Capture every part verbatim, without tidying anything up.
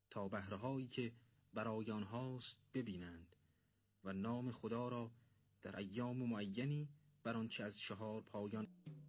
تا بهره‌هایی که برای آنهاست ببینند و نام خدا را در ایام معینی بر آنچه از چهار پایان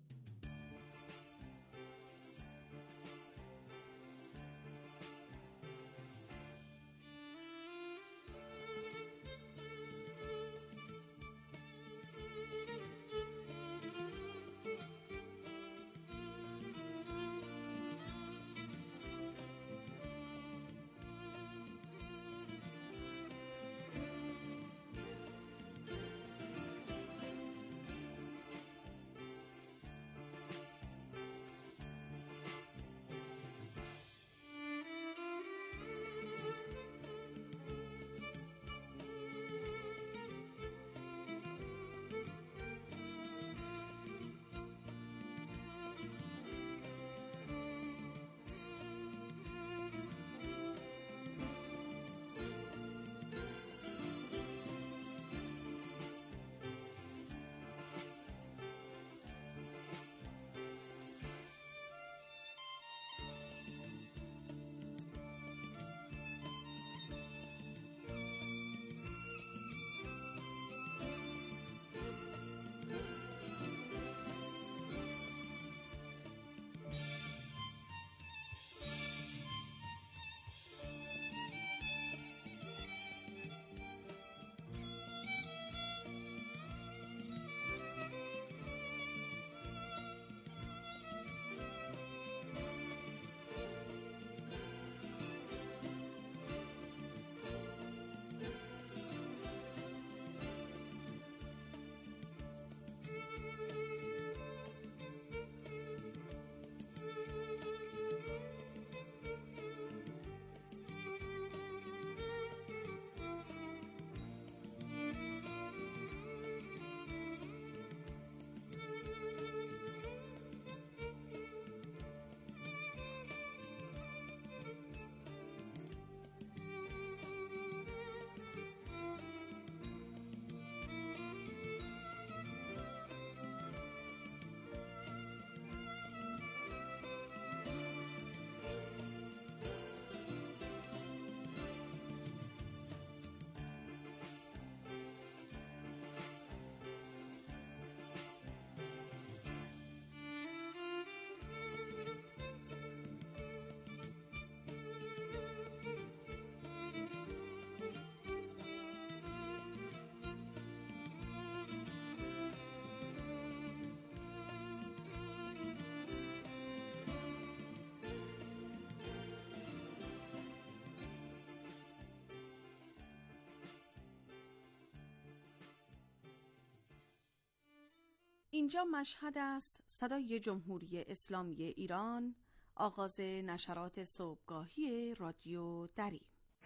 اینجا مشهد است، صدای جمهوری اسلامی ایران، آغاز نشرات صبحگاهی رادیو دری.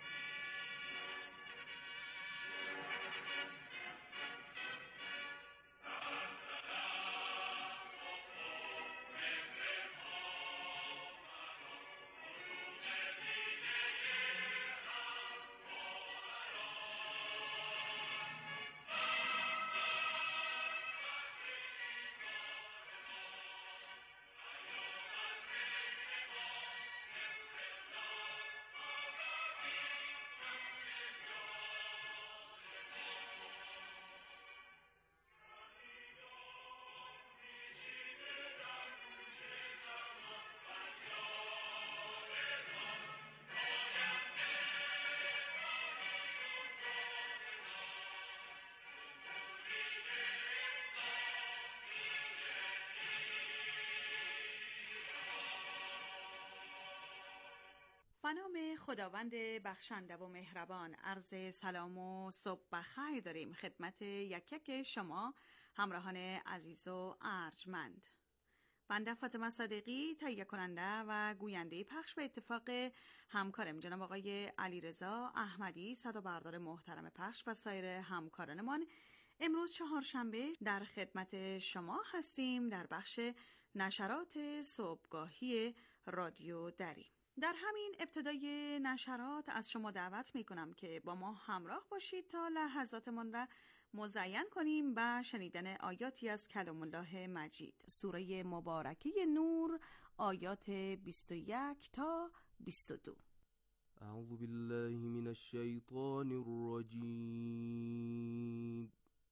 به نام خداوند بخشنده و مهربان، عرض سلام و صبح بخیر داریم خدمت یک یک شما همراهان عزیز و ارجمند. بنده فاطمه صادقی تهیه کننده و گوینده پخش به اتفاق همکارم جناب آقای علیرضا احمدی صدابردار محترم پخش و سایر همکارانمان امروز چهارشنبه در خدمت شما هستیم در بخش نشرات صبحگاهی رادیو دری. در همین ابتدای نشرات از شما دعوت می کنم که با ما همراه باشید تا لحظاتمان را مزین کنیم با شنیدن آیاتی از کلام الله مجید، سوره مبارکه نور، آیات بیست و یک تا بیست و دو. أعوذ بالله من الشيطان الرجيم.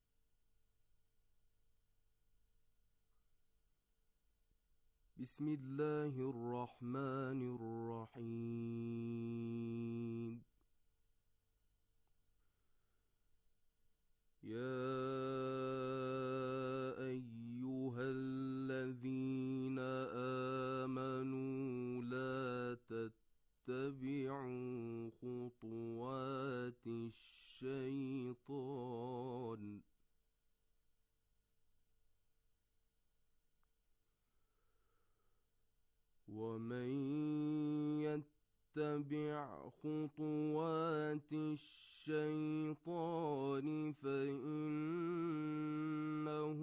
بسم الله الرحمن الرحيم. يا أيها الذين آمنوا لا تتبعوا خطوات الشيطان ومن يتبع خطوات الشيطان فإنه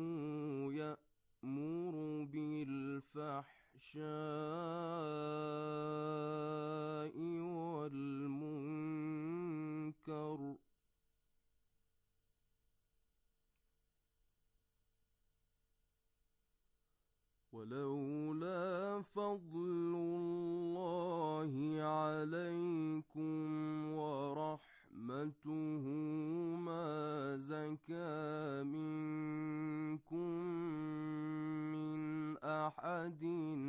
يأمر بالفحشاء والمنكر ولولا فضل الله عليكم ورحمته ما زكى منكم من أحد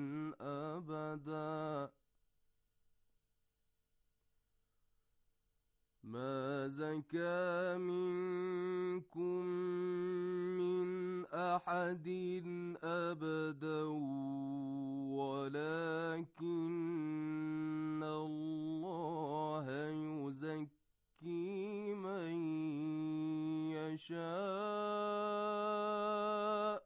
أبدا ما زكى منكم من أحد أبدا ولكن الله يزكي من يشاء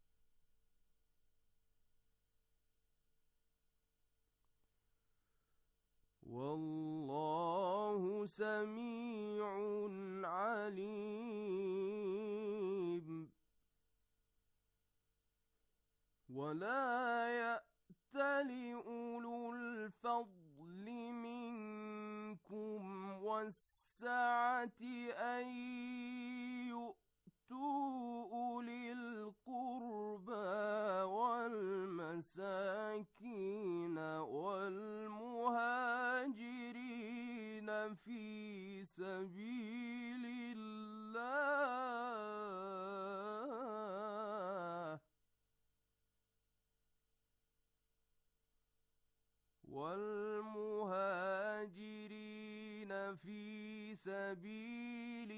والله سميع عليم. ولا يأتل أولو الفضل منكم والسعة أن يؤتوا أولي القربى والمساكين والمهاجرين في سبيل الله والمهاجرين في سبيل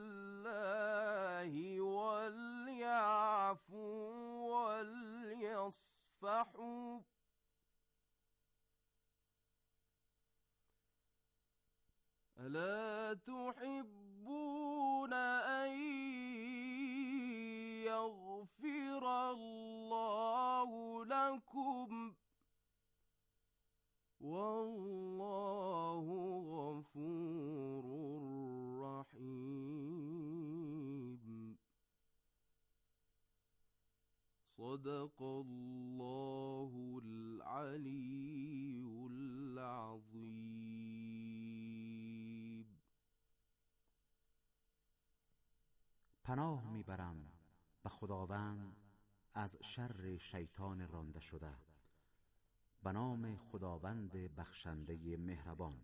الله وليعفوا وليصفحوا ألا تحبون أن يغفر الله لكم والله غفور رحيم. صدق الله العلي العظيم. پناه میبرم به خداوند از شر شیطان رانده شده. به نام خداوند بخشنده مهربان.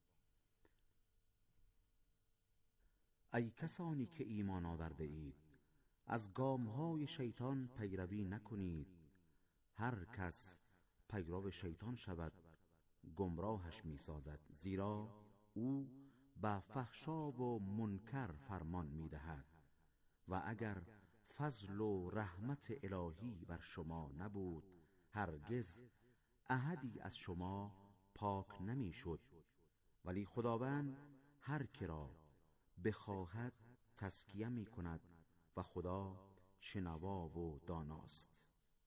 ای کسانی که ایمان آورده اید، از گامهای شیطان پیروی نکنید. هر کس پیرو شیطان شود گمراهش می سازد، زیرا او به فحشا و منکر فرمان می دهد. و اگر فضل و رحمت الهی بر شما نبود، هرگز احدی از شما پاک نمی شد. ولی خداوند هر که را بخواهد تزکیه می کند و خدا شنوا و داناست.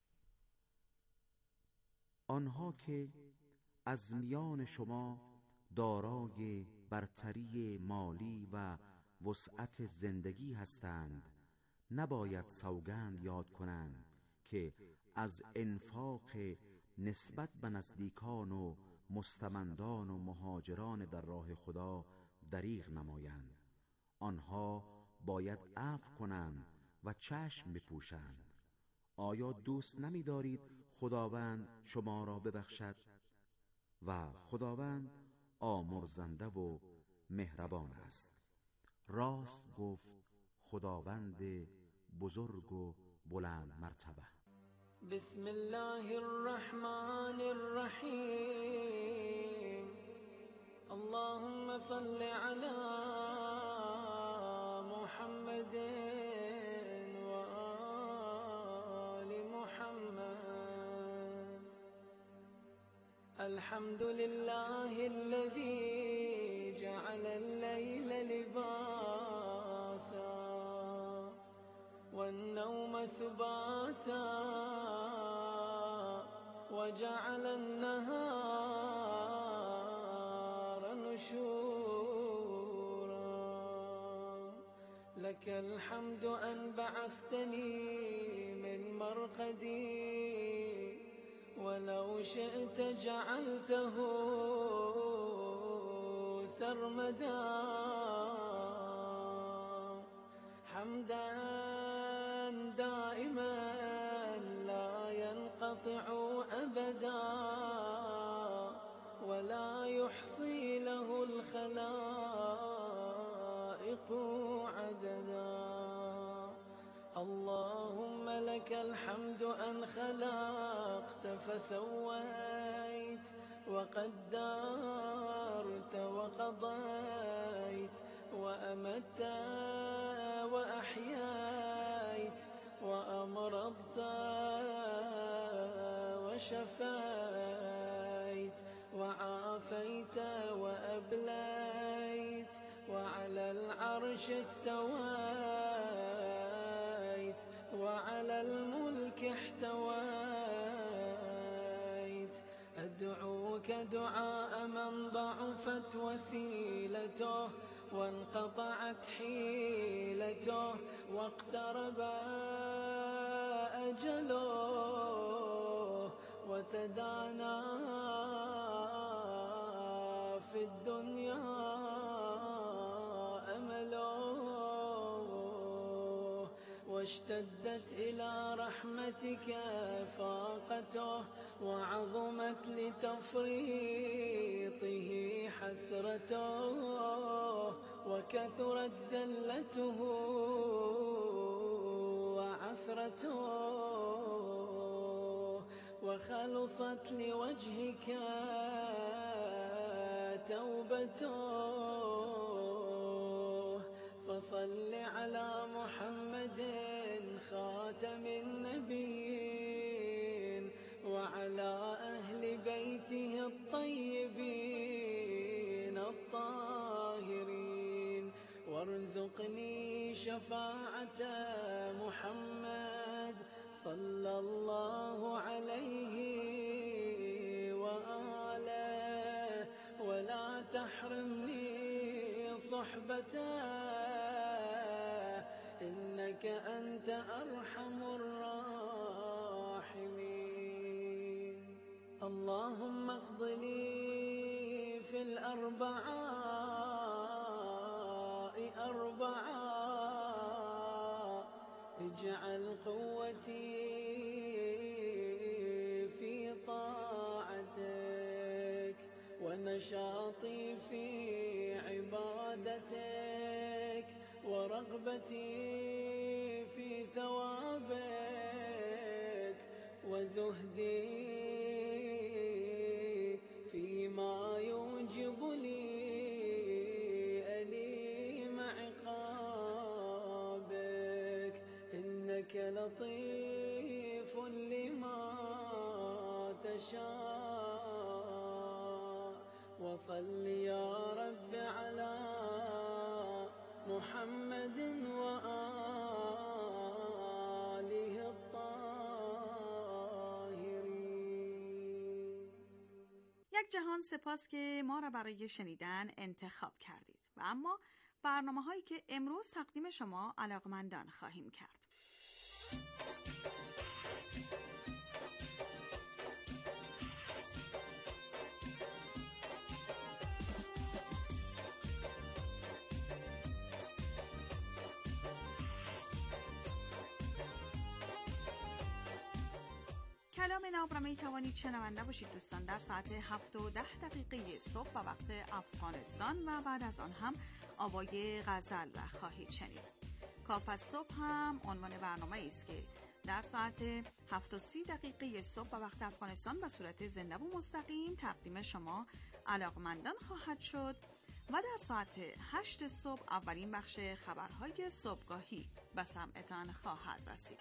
آنها که از میان شما دارای برتری مالی و وسعت زندگی هستند، نباید سوگند یاد کنند که از انفاق نسبت به نزدیکان و مستمندان و مهاجران در راه خدا دریغ نمایند. آنها باید عفو کنند و چشم بپوشند. آیا دوست نمی دارید خداوند شما را ببخشد؟ و خداوند آمرزنده بیامرزنده و مهربان است. راست گفت خداوند بزرگ و بلند مرتبه. بسم الله الرحمن الرحیم. اللهم صل على محمد و آل محمد. الحمد لله الذي جعل الليل لباسا والنوم سباتا وجعل النهار نشورا. لك الحمد أن بعثتني من مرقدي ولو شئت جعلته سرمدا. حمدا دائما لا ينقطع أبدا ولا يحصي له الخلائق عددا. اللهم لك الحمد أن خلقت فسويت وقدرت وقضيت وأمت وأحييت وأمرضت وشفيت وعافيت وأبليت وعلى العرش استويت وعلى الملك احتويت. أدعوك دعاء من ضعفت وسيلته وانقطعت حيلته واقترب أجله وتدانى في الدنيا أمله واشتدت إلى رحمتك فاقته وعظمت لتفريطه حسرته وكثرت زلته وعثرته وخلصت لوجهك توبته. فصل على محمد خاتم النبيين وعلى أهل بيته الطيبين الطاهرين وارزقني شفاعة محمد صلى الله عليه وآله ولا تحرمني صحبته إنك أنت أرحم الراحمين. اللهم اقض لي في الأربعاء أربعا اجعل قوتي في طاعتك ونشاطي في عبادتك ورغبتي في ثوابك وزهدي فيما يوجب لي أليم عقابك إنك لطيف لما تشاء. وصل يا رب على محمد وآله الطاهرين. یک جهان سپاس که ما را برای شنیدن انتخاب کردید و اما برنامه هایی که امروز تقدیم شما علاقمندان خواهیم کرد. کلام ناب را می توانید شنونده باشید دوستان در ساعت هفت و ده دقیقه صبح و وقت افغانستان و بعد از آن هم آوای غزل را خواهید شنید. کاف از صبح هم عنوان برنامه است که در ساعت هفت و سی دقیقه صبح و وقت افغانستان به صورت زنده و مستقیم تقدیم شما علاقمندان خواهد شد و در ساعت هشت صبح اولین بخش خبرهای صبحگاهی به سمعتان خواهد رسید.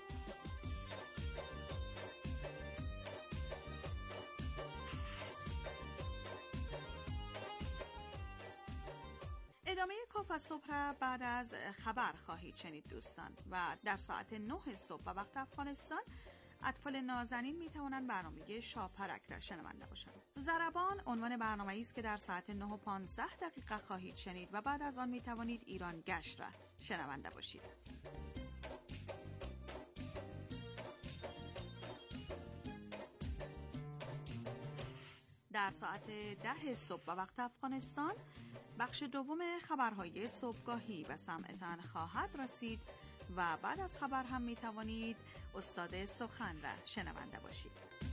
ادامه کاف از صبح را بعد از خبر خواهید شنید دوستان و در ساعت نه صبح و وقت افغانستان اطفال نازنین می توانند برنامه شاپرک را شنونده باشند. ضربان عنوان برنامه است که در ساعت نه و پانزده دقیقه خواهید شنید و بعد از آن می توانید ایران گشت را شنونده باشید. در ساعت ده صبح و وقت افغانستان بخش دوم خبرهای صبحگاهی به سمعتان خواهد رسید و بعد از خبر هم می توانید استاد سخن را شنونده باشید.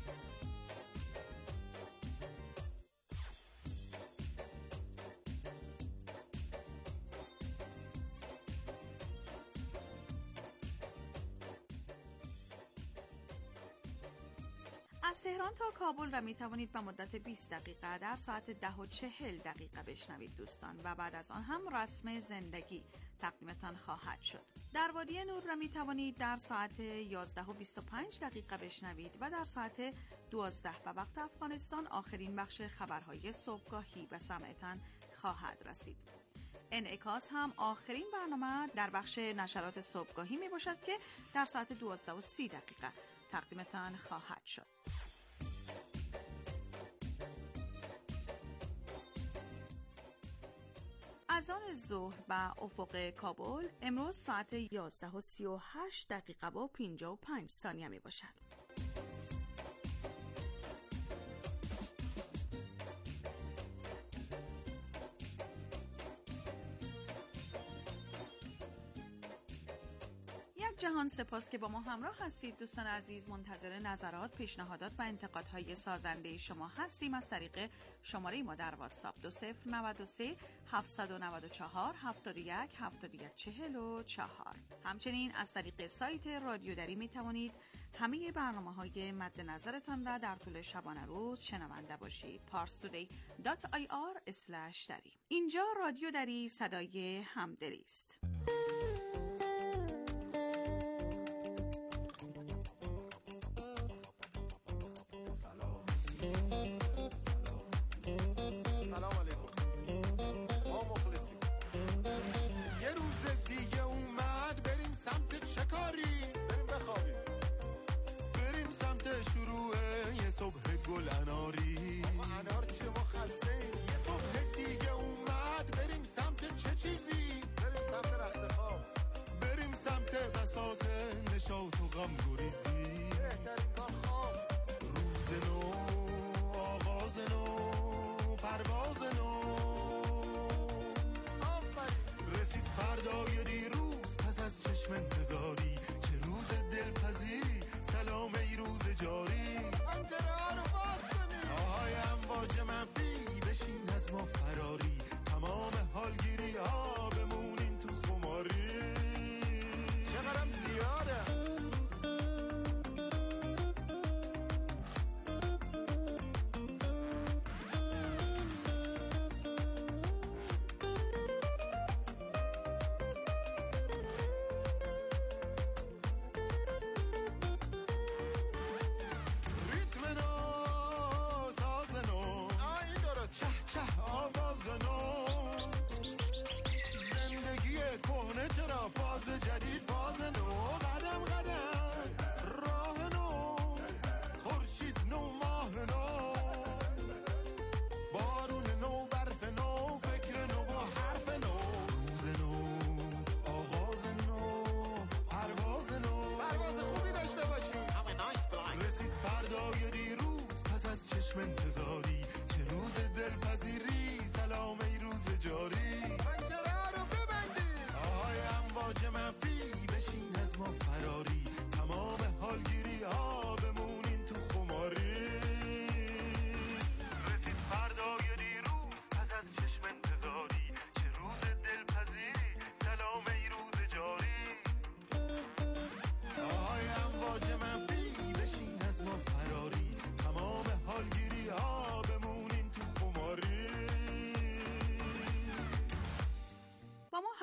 از تهران تا کابل را می توانید به مدت بیست دقیقه در ساعت ده و چهل دقیقه بشنوید دوستان و بعد از آن هم رسم زندگی تقدیمتان خواهد شد. در وادی نور را می توانید در ساعت یازده و بیست و پنج دقیقه بشنوید و در ساعت دوازده و وقت افغانستان آخرین بخش خبرهای صبحگاهی به سمعتان خواهد رسید. انعکاس هم آخرین برنامه در بخش نشرات صبحگاهی می باشد که در ساعت دوازده و سی دقیقه تقدیمتان خواهد شد. از آن ظهر به افق کابل امروز ساعت یازده و سی و هشت دقیقه و پنجاه و پنج ثانیه می باشد. جهان سپاس که با ما همراه هستید دوستان عزیز. منتظر نظرات، پیشنهادات و انتقادهای سازنده شما هستیم از طریق شماره ما در واتساپ دو صفر نود و سه هفتصد و نود و چهار هفتاد و یک هفتاد و یک چهل و چهار. همچنین از طریق سایت رادیو دری می توانید همه برنامه‌های مد نظرتان را در طول شبانه روز شنونده باشید. parstoday دات آی آر اسلش دری. اینجا رادیو دری، صدای همدلی است. صبح دیگه اومد بریم سمت چه چیزی؟ بریم سمت رخت خواب.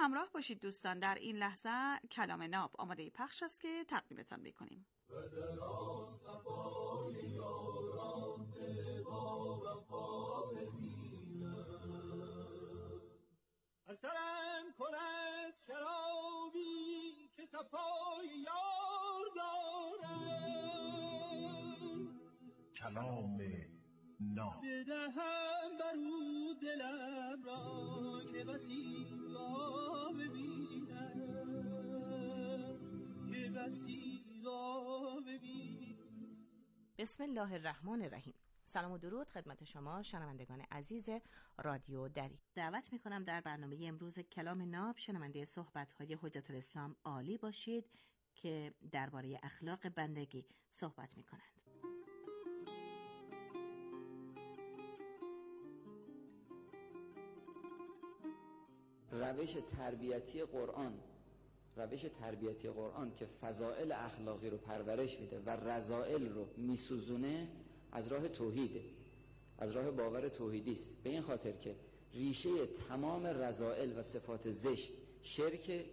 همراه باشید دوستان. در این لحظه کلام ناب آماده پخش است که تقدیمتان میکنیم. اثرم کند شرابی که صفای یار دارم، کلام ناب بدهم برو دلم را که بسی را ببینم، که بسی را ببینم. بسم الله الرحمن الرحیم. سلام و درود خدمت شما شنوندگان عزیز رادیو دری. دعوت میکنم در برنامه امروز کلام ناب شنونده صحبت‌های حجت الاسلام عالی باشید که درباره اخلاق بندگی صحبت میکنند. روش تربیتی قرآن روش تربیتی قرآن که فضائل اخلاقی رو پرورش میده و رذائل رو میسوزونه از راه توحیده، از راه باور توحیدی است. به این خاطر که ریشه تمام رذائل و صفات زشت شرک،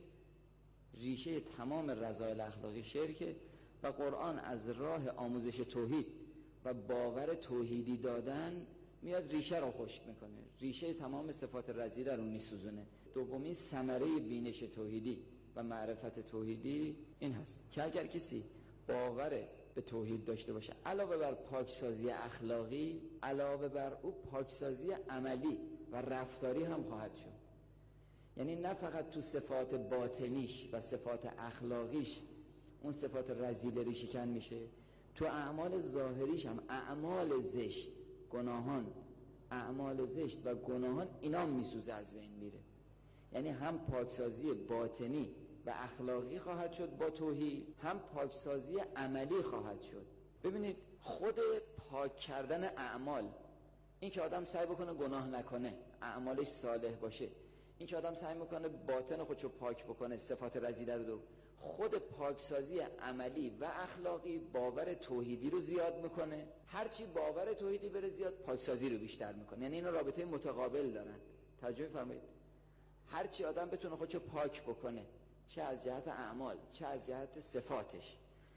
ریشه تمام رذائل اخلاقی شرک و قرآن از راه آموزش توحید و باور توحیدی دادن میاد ریشه رو خشک میکنه، ریشه تمام صفات رذیله رو میسوزونه. دومین ثمره بینش توحیدی و معرفت توحیدی این هست که اگر کسی باور به توحید داشته باشه، علاوه بر پاکسازی اخلاقی، علاوه بر او پاکسازی عملی و رفتاری هم خواهد شد. یعنی نه فقط تو صفات باطنیش و صفات اخلاقیش اون صفات رذیله ریشه کن میشه، تو اعمال ظاهریش هم اعمال زشت، گناهان، اعمال زشت و گناهان اینا میسوزه، از بین میره. یعنی هم پاکسازی باطنی و اخلاقی خواهد شد با توحید، هم پاکسازی عملی خواهد شد. ببینید خود پاک کردن اعمال، این که آدم سعی بکنه گناه نکنه، اعمالش صالح باشه، این که آدم سعی میکنه باطن خودشو پاک بکنه، صفات رذیله رو دور، خود پاکسازی عملی و اخلاقی باور توحیدی رو زیاد میکنه. هرچی باور توحیدی بره زیاد، پاکسازی رو بیشتر میکنه. یعنی اینا رابطه متقابل دارن. توجه فرمایید. هرچی آدم بتونه خودشو پاک بکنه، چه از جهت اعمال چه از جهت صفاتش،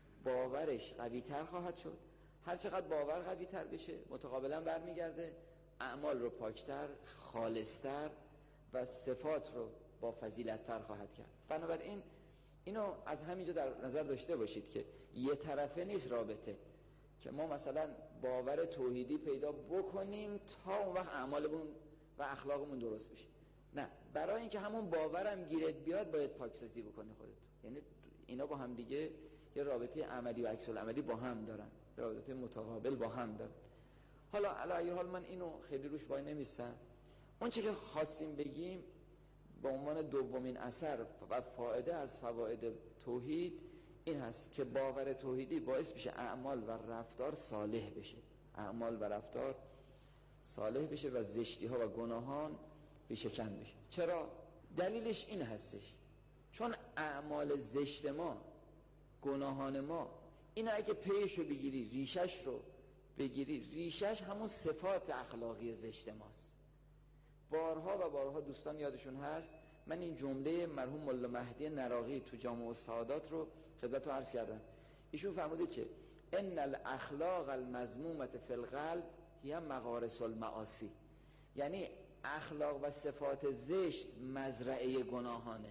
باورش قوی تر خواهد شد. هر چقدر باور قوی تر بشه، متقابلا برمیگرده اعمال رو پاکتر، خالصتر و صفات رو با فضیلت تر خواهد کرد. بنابراین اینو از همینجا در نظر داشته باشید که یه طرفه نیست رابطه، که ما مثلا باور توحیدی پیدا بکنیم تا اون وقت اعمالمون و اخلاقمون درست بشه. نه، برای اینکه همون باورم گیرت بیاد باید پاکسازی بکنی خودت. یعنی اینا با هم دیگه یه رابطه عملی و عکس العملی با هم دارن، رابطه متقابل با هم دارن. حالا علی حال من اینو خیلی روش وای نمیستم. اون چیزی که خواستیم بگیم به عنوان دومین اثر و فایده از فواید توحید این هست که باور توحیدی باعث میشه اعمال و رفتار صالح بشه، اعمال و رفتار صالح بشه و زشتی ها و گناهان ریشه کن بشه. چرا؟ دلیلش این هستش چون اعمال زشت ما، گناهان ما، این اگه پیش رو بگیری، ریشش رو بگیری، ریشش همون صفات اخلاقی زشت ماست. بارها و بارها دوستان یادشون هست من این جمله مرحوم ملا مهدی نراقی تو جامع السعادات رو خدمتتون عرض کردم. ایشون فرموده که ان الاخلاق المذمومه فی القلب هی مغارس المعاصی. یعنی اخلاق و صفات زشت مزرعه گناهانه.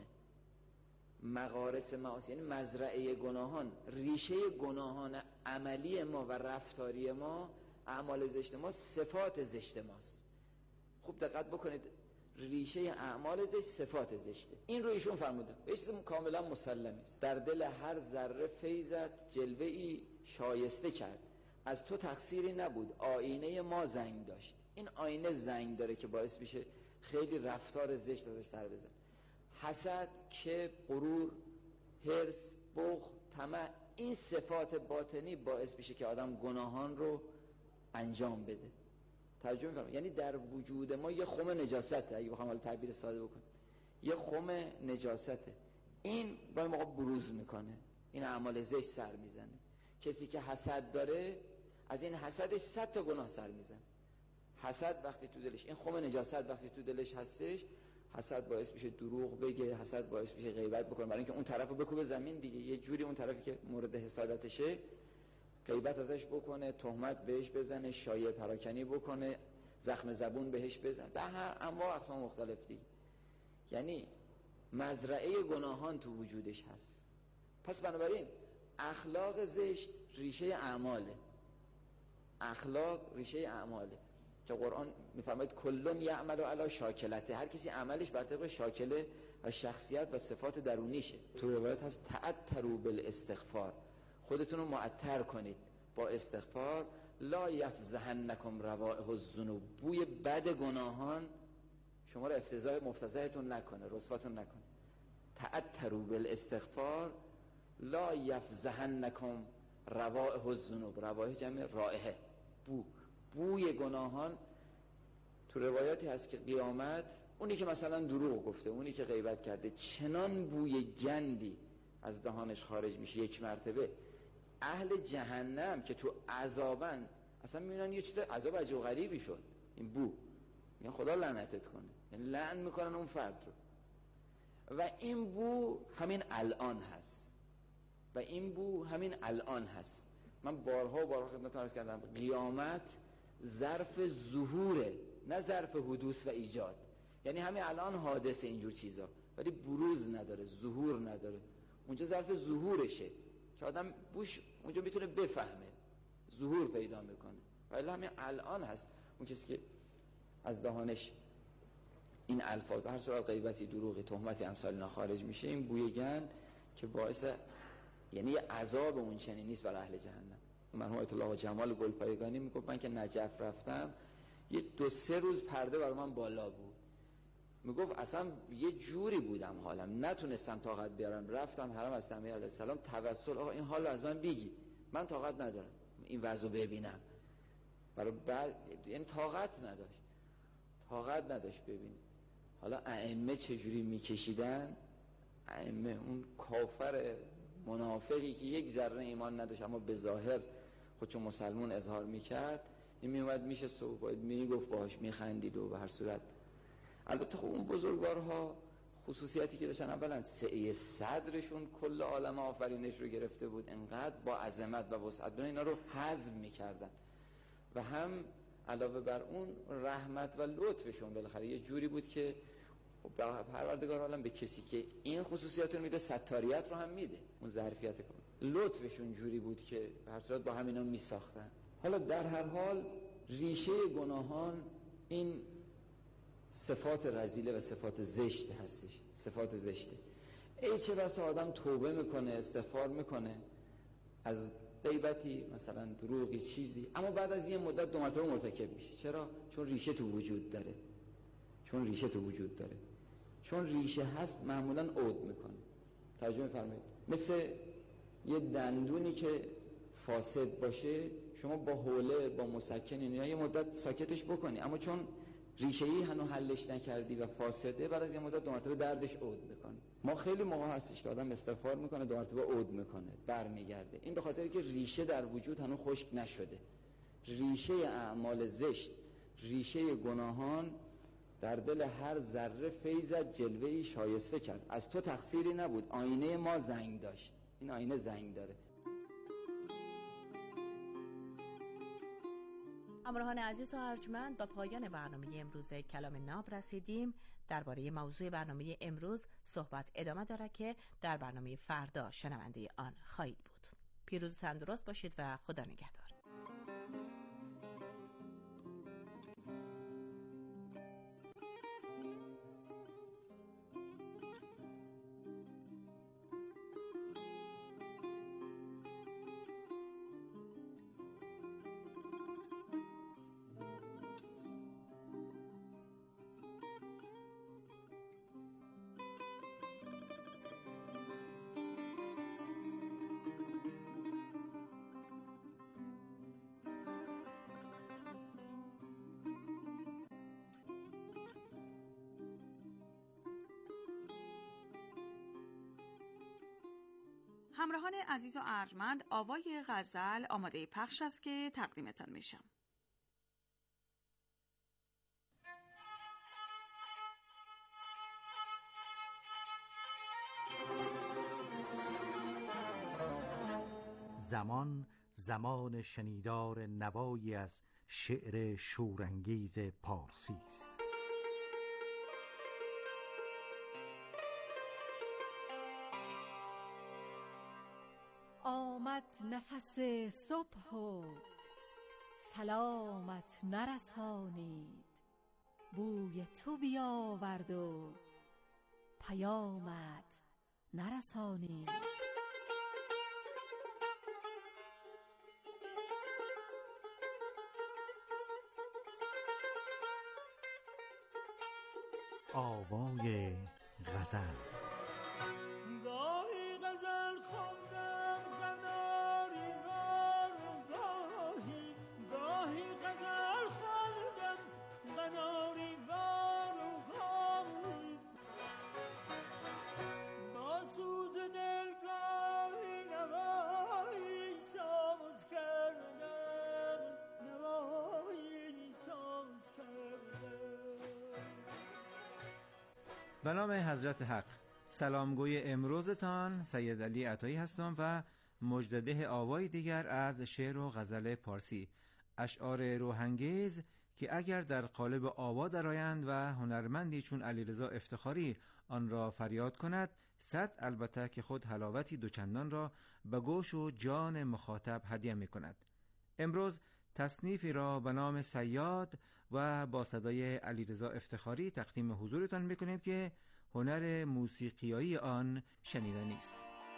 مغارس معاصی یعنی مزرعه گناهان، ریشه گناهان عملی ما و رفتاری ما، اعمال زشت ما صفات زشت ماست. خوب دقت بکنید، ریشه اعمال زشت صفات زشته. این رو ایشون فرموده، یه چیز کاملا مسلمی است. در دل هر ذره فیضت جلوه‌ای شایسته کرد، از تو تقصیری نبود، آینه ما زنگ داشت. این آینه زنگ داره که باعث میشه خیلی رفتار زشت ازش سر بزن. حسد، کبر، غرور، حرص، بخل، طمع، این صفات باطنی باعث میشه که آدم گناهان رو انجام بده. توجه می‌کنم؟ یعنی در وجود ما یه خم نجاسته، اگه بخوام حالا تعبیر ساده بکنم، یه خم نجاسته. این با موقع بروز میکنه، این اعمال زشت سر میزنه. کسی که حسد داره از این حسدش صد تا گناه سر میزنه. حسد وقتی تو دلش، این خم نجاست وقتی تو دلش هستش، حسد باعث میشه دروغ بگه، حسد باعث میشه غیبت بکنه، برای اینکه اون طرفو بکوبه زمین دیگه. یه جوری اون طرفی که مورد حسادتشه غیبت ازش بکنه، تهمت بهش بزنه، شایعه پراکنی بکنه، زخم زبون بهش بزنه، به هر انواع اقسام مختلف دیگه. یعنی مزرعه گناهان تو وجودش هست. پس بنابراین اخلاق زشت ریشه اعماله. اخلاق ریشه اعماله که قرآن میفرماید کلون یعمل علی شاکلته، هر کسی عملش بر طبق شاکله و شخصیت و صفات درونیشه. تو روایت هست تعطروا بالاستغفار، خودتون رو معطر کنید با استغفار. لا یفزهنکم روائح الذنوب، بوی بد گناهان شما رو افتضاح مفتضحتون نکنه، رسواتون نکنه. تعطروا بالاستغفار لا یفزهنکم روائح الذنوب، روائح جمع رائحه، بو، بوی گناهان. تو روایاتی هست که قیامت اونی که مثلا دروغ گفته، اونی که غیبت کرده، چنان بوی گندی از دهانش خارج میشه یک مرتبه، اهل جهنم که تو عذابن اصلا میبینن یه چیز عذاب عجیب و غریبی شد، این بو، میگن خدا لعنتت کنه، یعنی لعن میکنن اون فرد رو. و این بو همین الان هست و این بو همین الان هست. من بارها و بارها خدمتتون عرض کردم قیامت ظرف ظهوره، نه ظرف حدوث و ایجاد. یعنی همین الان حادثه اینجور چیزا، ولی بروز نداره، ظهور نداره. اونجا ظرف ظهورشه که آدم بوش اونجا میتونه بفهمه، ظهور پیدا میکنه. ولی همین الان هست. اون کسی که از دهانش این الفاظ به هر صورت غیبتی، دروغی، تهمتی امثال اینا خارج میشه، این بوی گند که باعث، یعنی عذاب اون چنین نیست برای اهل جهنم. مرحوم آیت الله جمال گلپایگانی میگفت من که نجف رفتم یه دو سه روز پرده برای من بالا بود. میگفت اصلا یه جوری بودم حالم، نتونستم طاقت بیارم، رفتم حرم از امیر علیه السلام توسل، آقا این حالو از من بگی، من طاقت ندارم این وضعو ببینم. برای بعد یعنی طاقت نداشت، طاقت نداشت ببینه. حالا ائمه چجوری میکشیدن؟ ائمه اون کافر منافقی که یک ذره ایمان نداشت اما به ظاهر خودشو مسلمون اظهار میکرد، این میومد میشه صحبت میگفت باهاش میخندید و به هر صورت. البته خب اون بزرگوارها خصوصیتی که داشتن، اولا سعی صدرشون کل عالم آفرینش رو گرفته بود، انقدر با عظمت و وسعت اینا رو هضم میکردن، و هم علاوه بر اون رحمت و لطفشون بالاخره یه جوری بود که خب پروردگار عالم به کسی که این خصوصیات رو میده ستاریت رو هم میده، اون ظرفیت لطفشون جوری بود که به هر صورت با همینا میساختن. حالا در هر حال ریشه گناهان این صفات رذیله و صفات زشت هستش، صفات زشته. ای چه بسا آدم توبه میکنه، استغفار میکنه از غیبتی، مثلا دروغی، چیزی، اما بعد از یه مدت دو مرتبه مرتکب میشه. چرا؟ چون ریشه تو وجود داره، چون ریشه تو وجود داره، چون ریشه هست معمولا عود میکنه. توجه میفرمایید؟ مثل یه دندونی که فاسد باشه، شما با حوله، با مسکن اینا یه مدت ساکتش بکنی، اما چون ریشه‌ای هنو حلش نکردی و فاسده، بعد از یه مدت دو مرتبه دردش عود میکنه. ما خیلی موقع هستش که آدم استغفار میکنه، دو مرتبه عود میکنه، برمیگرده. این به خاطر که ریشه در وجود هنو خشک نشده. ریشه اعمال زشت، ریشه گناهان در دل هر ذره فیضت جلوه‌ای شایسته کرد. از تو تقصیری نبود، آینه ما زنگ داشت، این آینه زنگ داره. همراهان عزیز و ارجمند، با پایان برنامه امروز کلام ناب رسیدیم. درباره موضوع برنامه امروز صحبت ادامه دارد که در برنامه فردا شنونده آن خواهید بود. پیروز تندرست باشید و خدا نگهدار. همراهان عزیز و ارجمند، آوای غزل آماده پخش است که تقدیمتان میشم. زمان زمان شنیدار نوایی از شعر شورانگیز پارسی است. آمد نفس صبح و سلامت نرسانید، بوی تو بیاورد و پیامت نرسانید. آوای غزل. گاهی غزل خواندم غناری وار و گاهی گاهی غزل خواندم غناری وار و گاهی با سوز دل گاهی نوایی ساز کردم نوایی ساز کردم. به نام حضرت حق. سلامگوی امروزتان سید علی عطایی هستم و مجدده آوای دیگر از شعر و غزل پارسی، اشعار روحانگیز که اگر در قالب آوا درآیند و هنرمندی چون علیرضا افتخاری آن را فریاد کند، صد البته که خود حلاوتی دوچندان را به گوش و جان مخاطب هدیه می کند. امروز تصنیفی را به نام صیاد و با صدای علیرضا افتخاری تقدیم حضورتان میکنیم که هنر موسیقیایی آن شنیدنی است.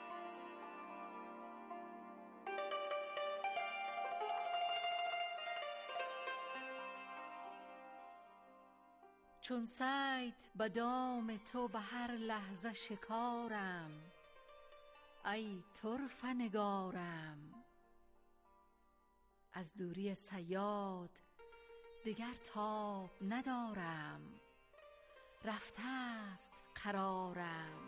چون صید به دام تو به هر لحظه شکارم، ای طرفه نگارم. از دوری صیاد دیگر تاب ندارم، رفته است قرارم.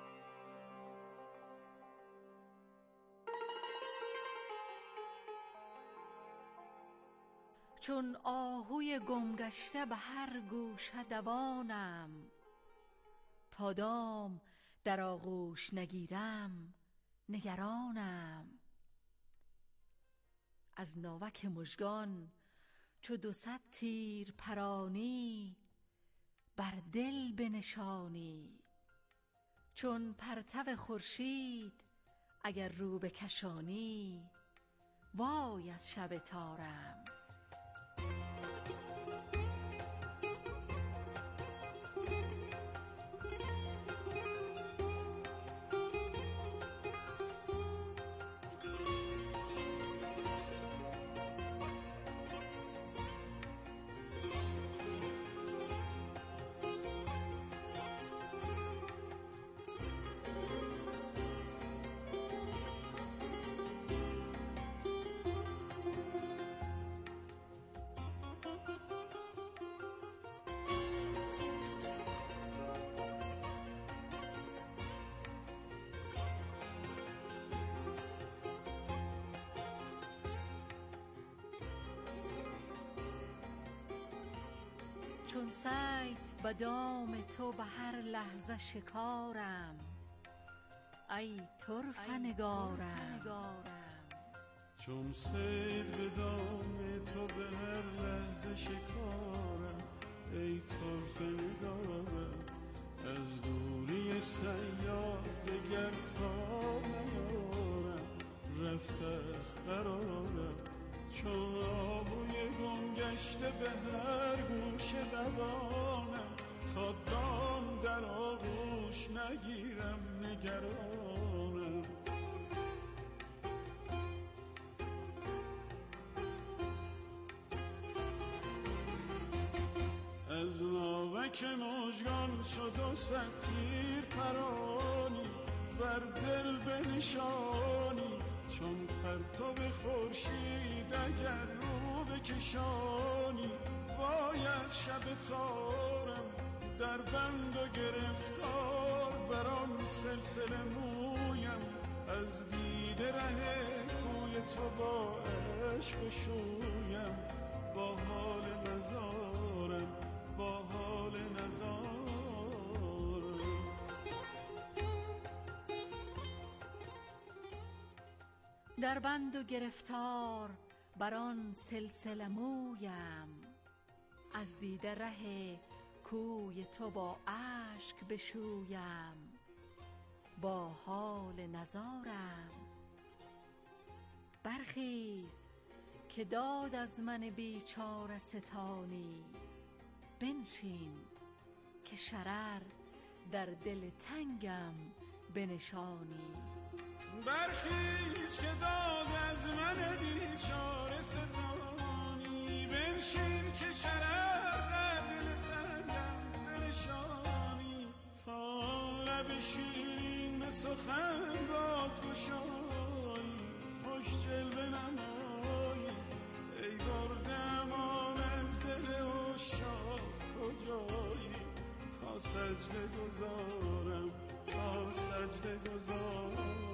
چون آهوی گمگشته به هر گوشه دوانم، تا دام در آغوش نگیرم نگرانم. از ناوک مژگان چو دو صد تیر پرانی، بر دل بنشانی. چون پرتو خورشید اگر رو بکشانی، وای از شب تارم. چون صید به دام تو به هر لحظه شکارم، ای طرفه نگارم. چون صید به دام تو به هر لحظه شکارم، ای طرفه نگارم. از دوری صیاد دگر تاب نیارم، رفته است قرارم. چون آهوی گم گشته به هر گوشه دوانم، تا دام در آغوش نگیرم نگرانم. از ناوک مژگان شد و صد تیر پرانی، بر دل بنشانی. چون پرتو خورشید اگر رو بکشانی، وای از شب تارم. در بند و گرفتار بر آن سلسله مویم، از دیده ره کوی تو با عشق شویم. با حال نزارم، با حال نزارم. در بند و گرفتار بر آن سلسله مویم، از دیده ره کوی تو با اشک بشویم، با حال نزارم. برخیز که داد از من بیچاره ستانی، بنشین که شرر در دل تنگم بنشانی. برخیز که داد از من بیچاره ستانی، بنشین که شرر در دل تنگم بنشانی. تا لب شیرین به سخن باز گشایی، خوش جلوه نمایی، ای برده امان از دل عشاق کجایی. تا سجده گذارم، تا سجده گذارم.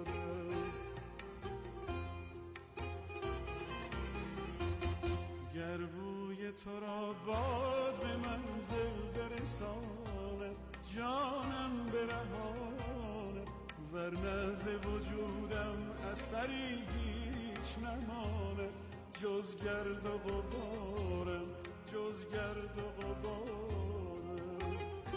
گر بوی تو را باد به منزل برساند، جانم برهاند، ورنه ز وجودم اثری هیچ نماند. جز گرد و غبارم، جز گرد و غبارم.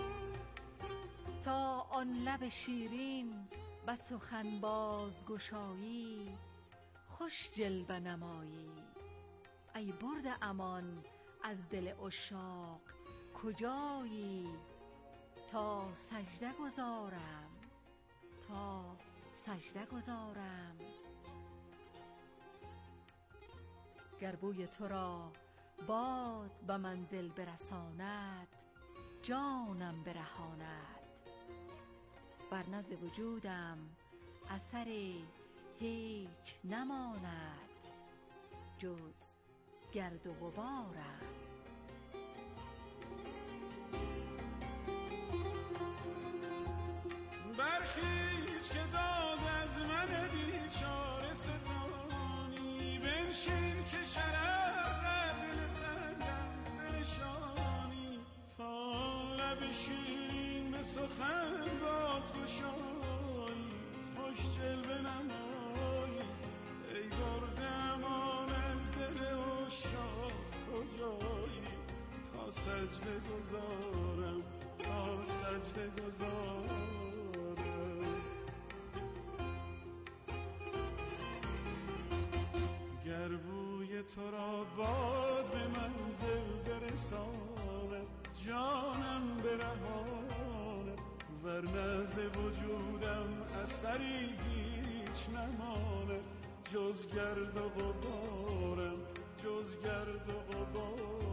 تا آن لب شیرین به سخن باز گشایی، خوش جلوه نمایی، ای برده امان از دل عشاق کجایی. تا سجده گذارم، تا سجده گذارم. گر بوی تو را باد به منزل برساند، جانم برهاند، ورنه ز وجودم اثری هیچ نماند، جز گرد و غبارم. برخیز که داد از من بیچاره ستانی، بنشین که شرر در دل تنگم بنشانی. تا لب شیرین به سخن باز گشایی، خوش جلوه نمایی، ای برده امان از دل عشاق کجایی. تا سجده گذارم، تا سجده گذارم. گر بوی تو را باد به منزل برساند، جانم برهاند، ورنه ز وجودم اثری هیچ نماند. جز گرد و غبارم، جز گرد و غبارم.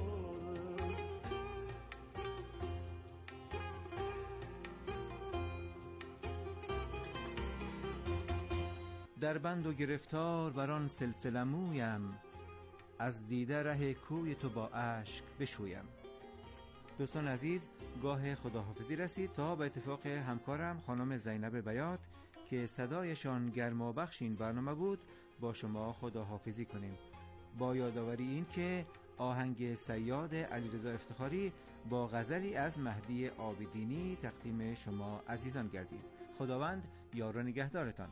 در بند و گرفتار بر آن سلسله مویم، از دیده ره کوی تو با اشک بشویم. دوستان عزیز، گاه خداحافظی رسید. تا به اتفاق همکارم خانم زینب بیات که صدایشان گرما بخش این برنامه بود با شما خداحافظی کنیم، با یادآوری این که آهنگ صیاد علیرضا افتخاری با غزلی از مهدی عابدینی تقدیم شما عزیزان گردید. خداوند یار و نگهدارتان.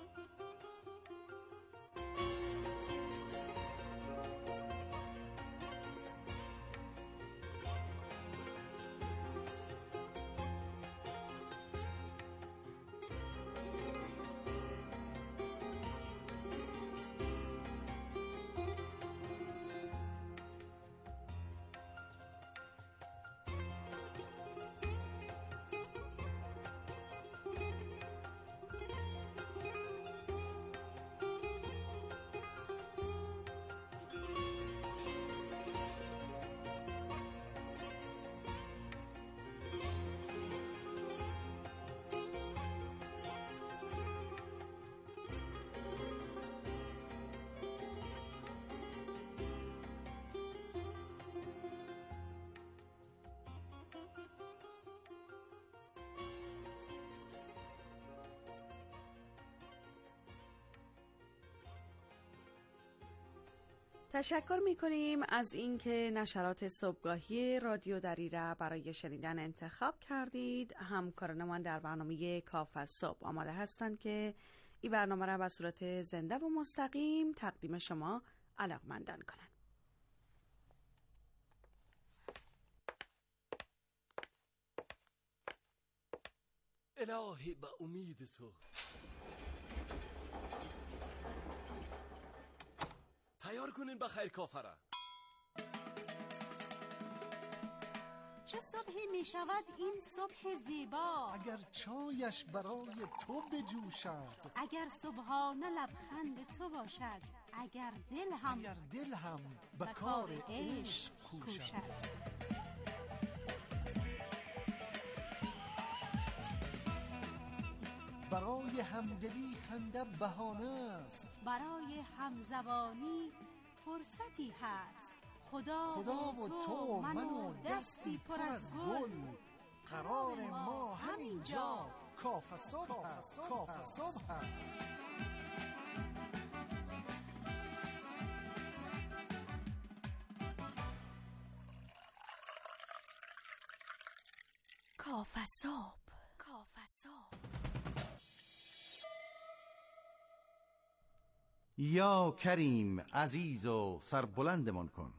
تشکر می‌کنیم از اینکه نشرات صبحگاهی رادیو دری را برای شنیدن انتخاب کردید. همکاران من در برنامه کاف از صبح آماده هستند که این برنامه را به صورت زنده و مستقیم تقدیم شما علاقمندان کنن. الهی به امید تو تیار کنین به خیر کافره. چه صبحی می شود این صبح زیبا، اگر چایش برای تو بجوشد، اگر صبحانه لبخند تو باشد، اگر دل هم اگر دل هم به کار عشق کوشد. برای همدلی خنده بهانه است، برای همزبانی فرصتی هست. خدا, خدا و تو من و دستی پر از گل، قرار ما همینجا کاف صبح هست. کاف صبح هست. کاف صبح. کاف صبح. یا کریم عزیز و سربلندمان کن.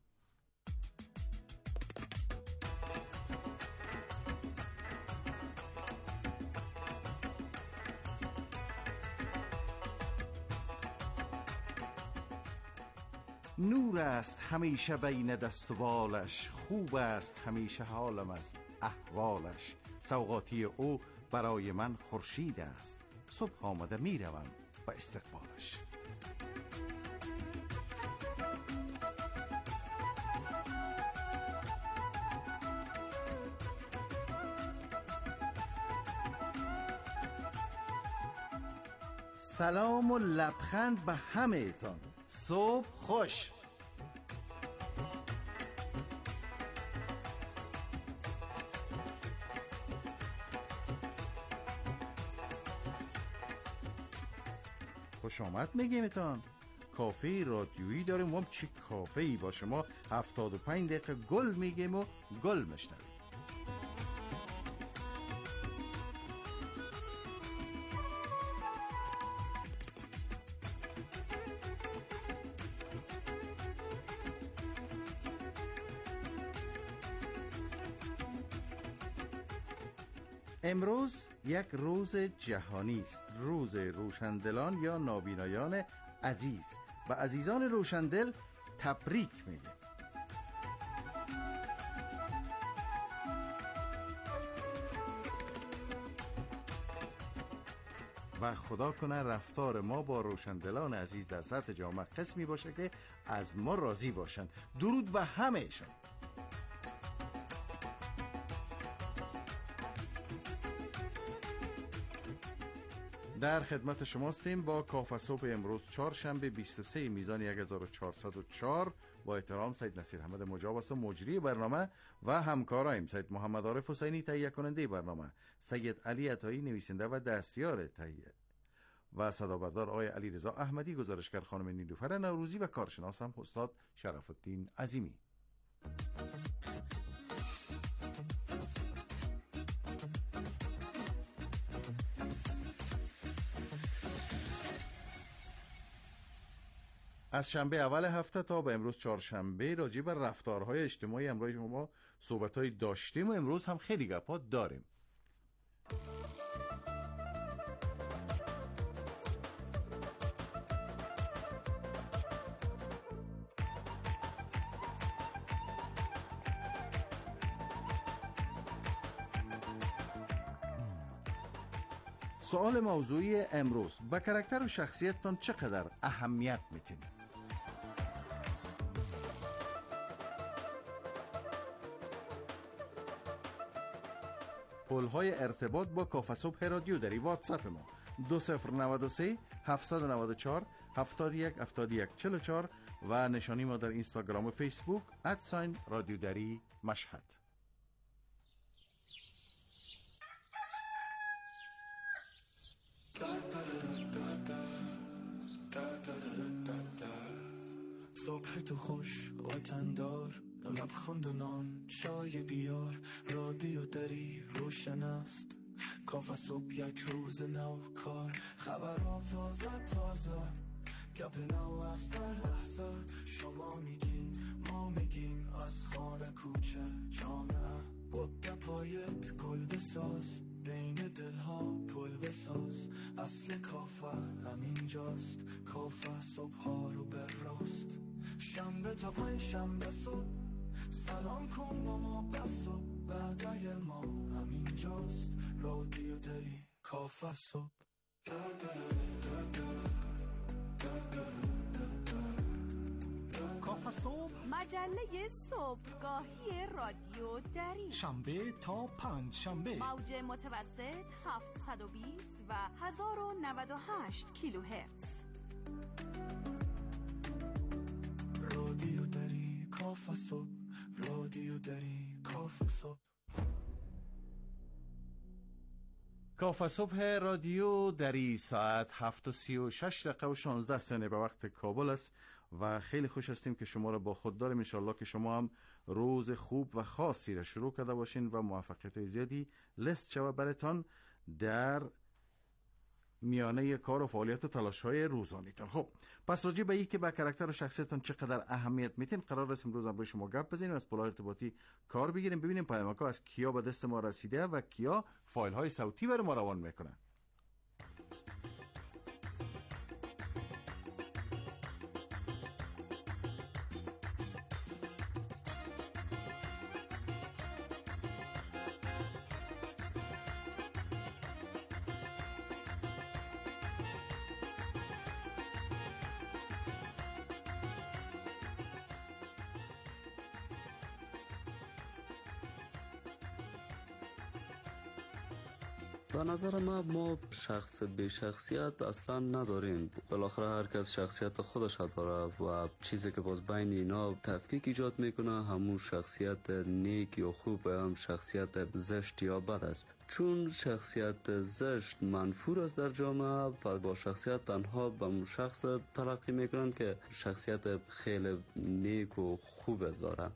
نور است همیشه بین دست و بالش، خوب است همیشه حالم از احوالش. سوغاتی او برای من خورشید است، صبح آمده می روم و استقبالش. سلام و لبخند به همه ایتان. صبح خوش. خوش آمد میگیم ایتان. کافه رادیویی داریم و هم چی کافه ای با شما هفتاد و پنج دقیقه گل میگیم و گل مشنویم. امروز یک روز جهانی است، روز روشندلان یا نابینایان عزیز. و عزیزان روشندل تبریک میگه. و خدا کنه رفتار ما با روشندلان عزیز در سطح جامعه قسمی باشه که از ما راضی باشن. درود به همهشون. در خدمت شماستیم با کاف صبح امروز چهارشنبه بیست و سه میزان هزار و چهارصد و چهار. با احترام سید نصیر احمد مجاب است و مجری برنامه و همکارایم سید محمد عارف حسینی تهیه کننده برنامه، سید علی عطایی نویسنده و دستیار تهیه و صدابردار آقای علی رضا احمدی، گزارشگر خانم نیلوفر نوروزی و کارشناس هم استاد شرف الدین عظیمی. از شنبه اول هفته تا به امروز چهارشنبه راجع بر رفتارهای اجتماعی امروز ما صحبت‌های داشتیم و امروز هم خیلی گپا داریم. سوال موضوعی امروز: به کاراکتر و شخصیتتان چقدر اهمیت میتین؟ پل‌های ارتباط با کاف صبح رادیو در واتساپ ما دو صفر نود و سه هفت نود و چهار هفتاد و یک هفتاد و یک چهل و چهار و نشانی ما در اینستاگرام و فیسبوک ادساین رادیو دری مشهد. صبح تو خوش وطندار، لبخند و نان چای بیار، رادیو دری روشن است، کاف صبح یک روز نو کار، خبرها تازه تازه، گپ نو از در لحظه. شما میگین ما میگیم از خانه کوچه جامعه، با گپایت گل بساز، بین دلها پل بساز. اصل کافه همینجاست، کافه صبح ها رو بر راست. شنبه تا پنج شنبه صبح سلام کن با ما بس و بعدای ما همینجاست. رادیو داری کافه صبح. کافه صبح، مجله صبحگاهی رادیو دری، شنبه تا پنج شنبه، موج متوسط هفتصد و بیست و هزار و نود و هشت کیلوهرتز. رادیو دری کافه صبح، رادیو دری کافه صبح. کافه صبح رادیو دری ساعت هفت و سی و شش دقیقه و شانزده ثانیه به وقت کابل است و خیلی خوش هستیم که شما را با خود داریم. انشالله که شما هم روز خوب و خاصی را شروع کرده باشین و موفقیت زیادی لست شود براتان در میانه کار و فعالیت و تلاش های روزانیتان. خب پس راجع به این که به کاراکتر و شخصیتتان چقدر اهمیت میتین قرار است امروز امروز شما گپ بزنیم، از پلای ارتباطی کار بگیریم، ببینیم پیامک ها از کیا به دست ما رسیده و کیا فایل های صوتی برای ما روان میکنن. به نظر ما ما شخص به شخصیت اصلا نداریم. بالاخره هر کس شخصیت خودش داره و چیزی که باز بین اینا تفکیک ایجاد میکنه همون شخصیت نیک یا خوب و هم شخصیت زشت یا بد است. چون شخصیت زشت منفور است در جامعه، پس با شخصیت تنها به اون شخص تلقی میکنن که شخصیت خیلی نیک و خوب داره.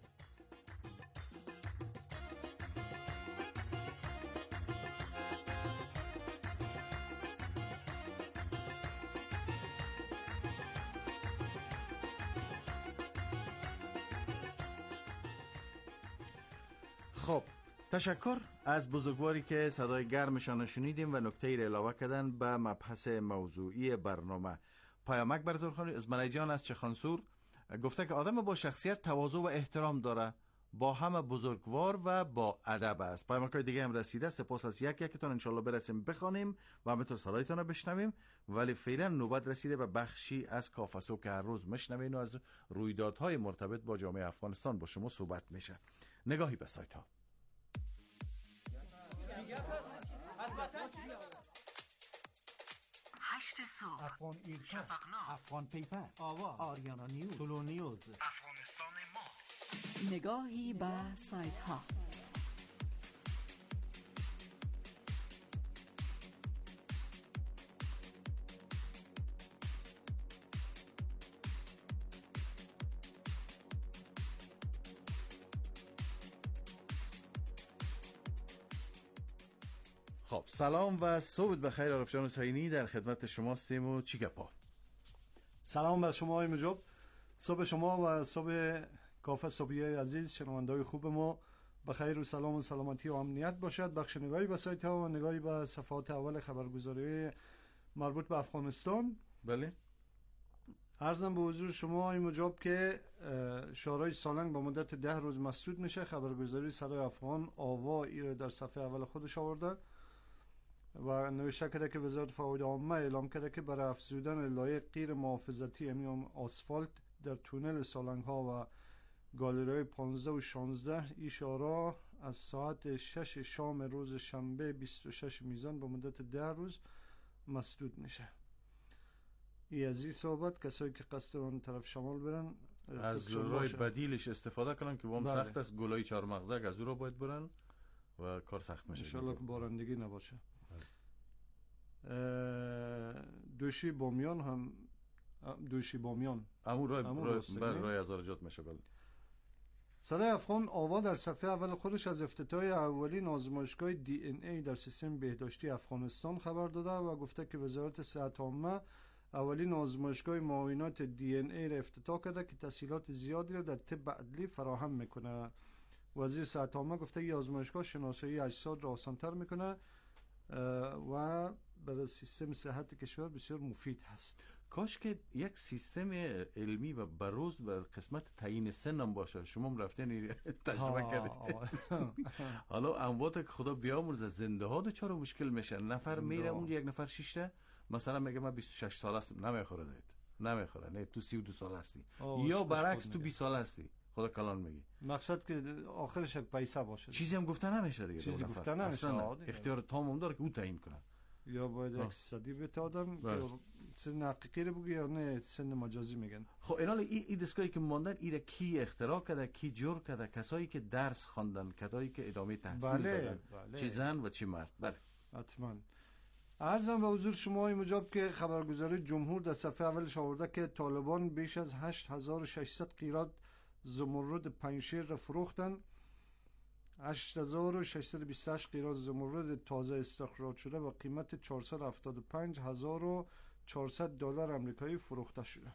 خب تشکر از بزرگواری که صدای گرمشان شنیدیم و نکته ای را علاوه کردن به مبحث موضوعی برنامه. پیامک براتون خانم ازمنی جان از چخانسور گفته که آدم با شخصیت تواضع و احترام داره، با همه بزرگوار و با ادب است. پیامک‌های دیگه هم رسیده، سپاس از یک یکتون. انشالله برسیم بخوانیم و همینطور صدایتون رو بشنویم، ولی فعلا نوبت رسیده به بخشی از کافه صبح که هر روز میشنوین و از رویدادهای مرتبط با جامعه افغانستان با شما صحبت میشه. نگاهی به سایت ها. هشت صبح، افغان ایرپا، شفقنامه، افغان پیپر، آوا، آریانا نیوز، تولو نیوز، افغانستان ما. نگاهی به سایت ها. خب سلام و صبح بخیر. عارف جان حسینی در خدمت شما هستیم و چی گپا؟ سلام بر شما آقای مجاب. صبح شما و صبح کافه صبحی عزیز شنوندگان خوب ما بخیر و سلام و سلامتی و امنیت باشد. بخش نگاهی به سایت ها و نگاهی به صفحات اول خبرگزاری مربوط به افغانستان. بله. عرضم به حضور شما آقای مجاب که شورای سالنگ با مدت ده روز مسدود میشه. خبرگزاری صدای افغان آوا ای در صفحه اول خودش آورده و نوشته کرده که وزارت فواید عامه اعلام کرده که برای افزودن لایه غیر محافظتی یعنی آسفالت در تونل سالنگ ها و گالری پانزده و شانزده این شورا از ساعت شش شام روز شنبه بیست و شش میزان با مدت ده روز مسدود میشه. ای از این صحبت کسایی که قصد اون طرف شمال برن از راه بدیلش استفاده کنن که بام سخت است. گلای چهار مغزک از او را باید برن و کار سخت میشه. انشالله که بارندگی نباشه. دوشی بامیان هم دوشی بامیان همون راه راه, راه, راه از آرجات میشه. بله. صدای افغان آوا در صفحه اول خودش از افتتاح اولین آزمایشگاه دی ان ای در سیستم بهداشتی افغانستان خبر داده و گفته که وزارت صحت عامه اولین آزمایشگاه معاینات دی ان ای را افتتاح کرده که تسهیلات زیادی را در طب عدلی فراهم میکنه. وزیر صحت عامه گفته این آزمایشگاه شناسایی اجساد را آسان‌تر میکنه و برای سیستم صحت کشور بسیار مفید هست. کاش که یک سیستم علمی و بروز بر قسمت تعیین سن هم باشه. شما هم رفتین تجربه کردید. حالا اموات که خدا بیامرزه زنده ها دچار مشکل میشن. نفر میره اون یک نفر شیشته مثلا میگه من بیست و شش سال هستم نمیخوره دید نمیخوره نه تو سی و دو سال هستی یا برعکس تو بیست سال هستی خدا کلان میگی. مقصد که آخرش پیسه باشه. چیزی هم گفته نمیشه دیگه. چیزی گفته نمیشه. اختیار تام هم داره که او تعیین کنه. یا باید اقتصادی بهت آدم سن حقیقی رو بگی یا نه سن مجازی میگن. خب اینال این ای دستگاهی که ماندن ایره کی اختراع کرده کی جور کرده؟ کسایی که درس خواندن کسایی که ادامه تحصیل بله، دادن بله. چی زن و چی مرد. بله حتما. عرضم به حضور شما این مجاب که خبرگزاری جمهور در صفحه اولش آورده که طالبان بیش از هشت هزار و ششصد قیراط زمرد پنجشیر را فروختن. هشت هزار و ششصد و بیست و هشت قیراط زمرد تازه استخراج شده با قیمت چهارصد و هفتاد و پنج هزار و چهارصد دلار آمریکایی فروخته شده.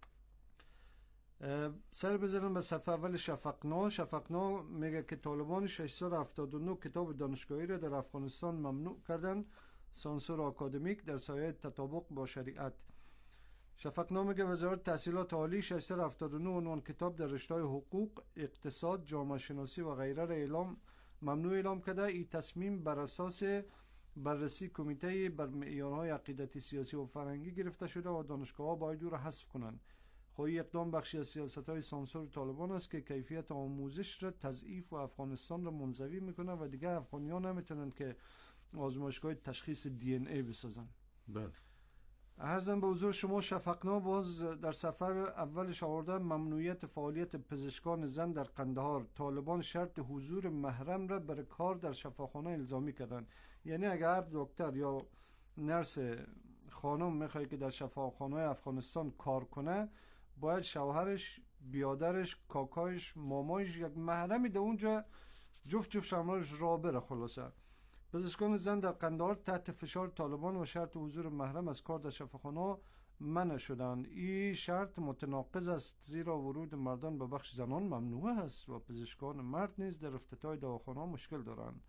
سر بزنم به صفحه اول شفقنا. شفقنا میگه که طالبان ششصد و هفتاد و نه کتاب دانشگاهی را در افغانستان ممنوع کردند. سانسور آکادمیک در سایه تطابق با شریعت. شفقنا میگه وزارت تحصیلات عالی ششصد و هفتاد و نه عنوان کتاب در رشته‌های حقوق، اقتصاد، جامعه شناسی و غیره را اعلام ممنوع اعلام کرده. این تصمیم بر اساس بررسی کمیته بر معیارهای عقیدتی سیاسی و فرهنگی گرفته شده و دانشگاه‌ها باید او را حذف کنند. خب این اقدام بخشی از سیاست‌های سانسور طالبان است که کیفیت آموزش را تضعیف و افغانستان را منزوی میکنه و دیگه افغانیان نمیتونن که آزمایشگاه تشخیص دی ان ای بسازن. بله. عرضم به حضور شما شفقنا باز در سفر اولش آورده ممنوعیت فعالیت پزشکان زن در قندهار. طالبان شرط حضور محرم را برای کار در شفاخانه الزامی کردن. یعنی اگر دکتر یا نرس خانم میخواد که در شفاخانه افغانستان کار کنه باید شوهرش، بیادرش، کاکایش، مامایش یک محرمی در اونجا جفت جفت شمارش را بره. خلاصه پزشکان زن در قندهار تحت فشار طالبان و شرط حضور محرم از کار در شفاخانه منع شدند. این شرط متناقض است زیرا ورود مردان به بخش زنان ممنوع است و پزشکان مرد نیز در افتتاح دواخانه مشکل دارند.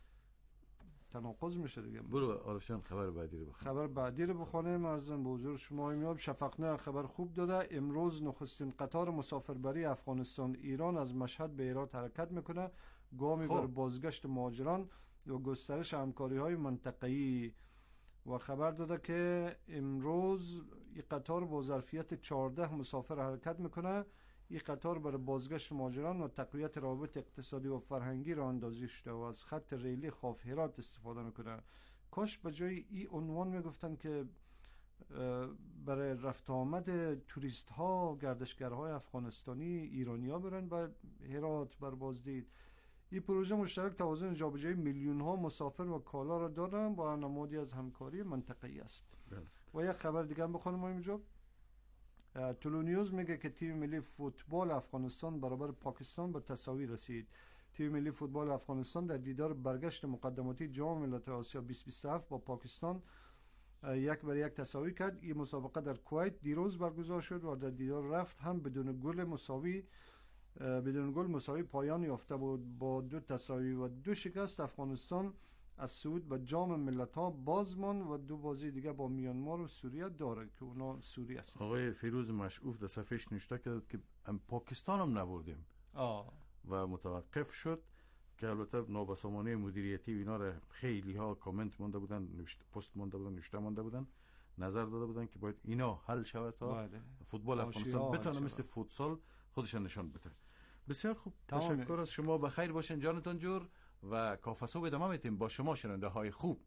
تناقض میشه دیگه. برو آرشان خبر بعدی رو بخونیم. خبر بعدی رو بخونیم. ارزم به حضور شما میاب شفقنا خبر خوب داده. امروز نخستین قطار مسافربری افغانستان ایران از مشهد به هرات حرکت میکنه. گامی بر بازگشت مهاجران و گسترش همکاری‌های منطقه‌ای. و خبر داده که امروز این قطار با ظرفیت چهارده مسافر حرکت میکنه. این قطار برای بازگشت مهاجران و تقویت روابط اقتصادی و فرهنگی را اندازی شده و از خط ریلی خاف هرات استفاده میکنه. کاش به جای این عنوان میگفتن که برای رفت آمد توریست ها، گردشگرهای افغانستانی، ایرانی ها برن به هرات بر بازدید. این پروژه مشترک توازن جابجایی میلیون ها مسافر و کالا را دارن با نمادی از همکاری منطقه‌ای است. و یک خبر دیگه هم بخونم اینجا. طلوع نیوز میگه که تیم ملی فوتبال افغانستان برابر پاکستان به تساوی رسید. تیم ملی فوتبال افغانستان در دیدار برگشت مقدماتی جام ملت‌های آسیا بیست و بیست و هفت با پاکستان یک بر یک تساوی کرد. این مسابقه در کویت دیروز برگزار شد و در دیدار رفت هم بدون گل مساوی بدون گل مساوی پایان یافته بود. با دو تساوی و دو شکست افغانستان از صعود به جام ملت‌ها بازمان و دو بازی دیگه با میانمار و سوریه داره که اونا سوریه است. آقای فیروز مشعوف در صفحه‌اش نوشته کرد که پاکستان هم نبردیم آه. و متوقف شد که البته نابسامانی مدیریتی و اینا را خیلی ها کامنت مونده بودن، نوشته پست مونده بودن، نوشته مونده بودن، نظر داده بودن که باید اینا حل شود تا بله. فوتبال افغانستان بتونه مثل فوتسال خودش نشان بده. بسیار خوب، تشکر تشکر از شما. بخیر باشین جانتان جور و کافسو ادامه میتیم با شما شنونده های خوب.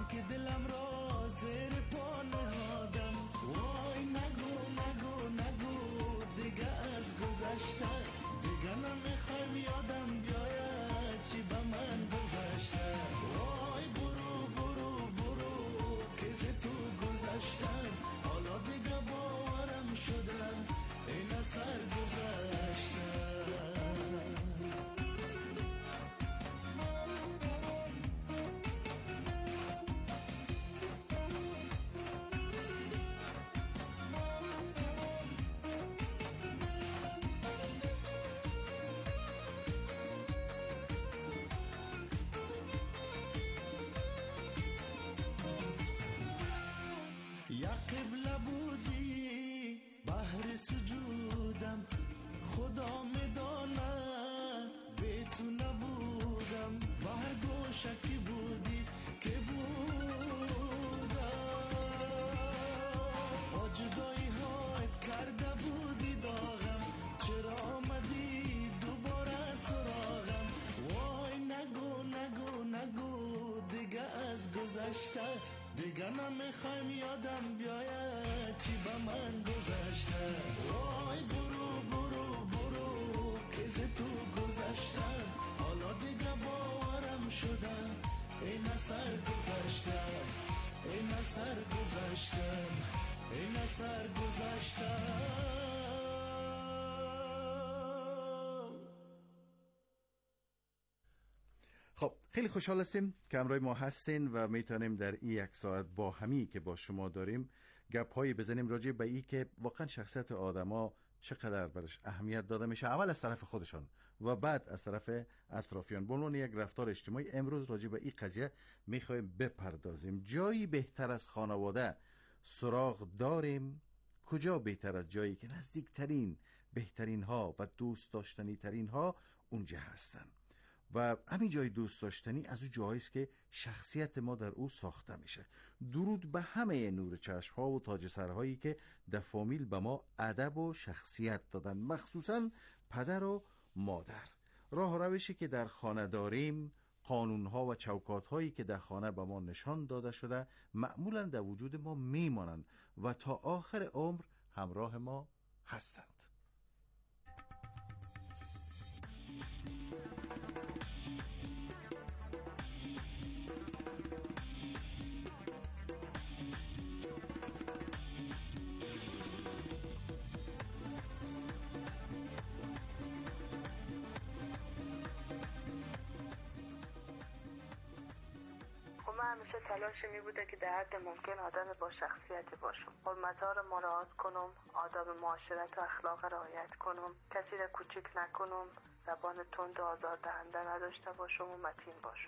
که دلم را زیر پا نهادم. وای نگو نگو نگو دیگه از گذشته، دیگه نمیخوایم یادم بیاید چی به من گذشته. وای برو برو برو که ز تو گذشتم، حالا دیگه باورم شده این سر گذشته. یا قبله بودی بحر سجودم، خدا میدانه بی تو نبودم. بهر گوشکی بودی که بودم، با جدایی هایت کرده بودی داغم. چرا آمدی دوباره سراغم؟ وای نگو نگو نگو دیگه از گذشته، دیگه نمیخوایم یادم بیاید چی به من گذشته. وای برو برو برو که ز تو گذشتم، حالا دیگه باورم شده این سر گذشتم، این سر گذشتم، این سر گذشتم. خب خیلی خوشحال هستیم که همراه ما هستین و میتونیم در این یک ساعت با همی که با شما داریم گپ هایی بزنیم راجع به این که واقعا شخصیت آدما چقدر برش اهمیت داده میشه، اول از طرف خودشان و بعد از طرف اطرافیان. به عنوان یک رفتار اجتماعی امروز راجع به این قضیه میخوایم بپردازیم. جایی بهتر از خانواده سراغ داریم؟ کجا بهتر از جایی که نزدیکترین بهترین ها و دوست داشتنی ترین ها اونجا هستن؟ و همین جای دوست داشتنی از او جایی است که شخصیت ما در او ساخته میشه. درود به همه نور چشم ها و تاج سرهایی که در فامیل به ما ادب و شخصیت دادن، مخصوصا پدر و مادر. راه و روشی که در خانه داریم، قانون ها و چوکات هایی که در خانه به ما نشان داده شده معمولا در وجود ما میمانند و تا آخر عمر همراه ما هستند. همیشه تلاش می بوده که در حد ممکن آدم با شخصیتی باشم، حرمت‌ها را مراعات کنم، آداب معاشرت و اخلاق رعایت کنم، کسی را کوچک نکنم، زبان تند و آزاردهنده نداشته باشم و متین باشم.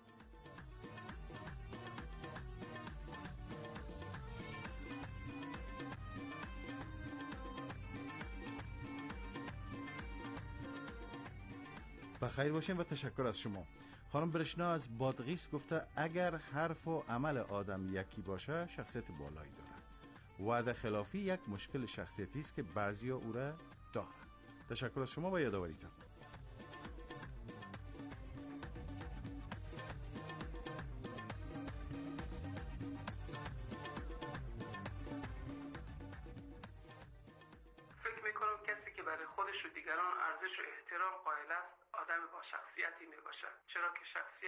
بخیر باشین و تشکر از شما. خانم برشنا از بادغیس گفته اگر حرف و عمل آدم یکی باشه شخصیت بالایی داره. وعده خلافی یک مشکل شخصیتی است که بعضیا او را دارن. تشکر از شما و یادآوریتان. فکر میکنم کسی که برای خودش و دیگران ارزش و احترام قائل است آدم با شخصیتی می باشد، چرا که شخصیت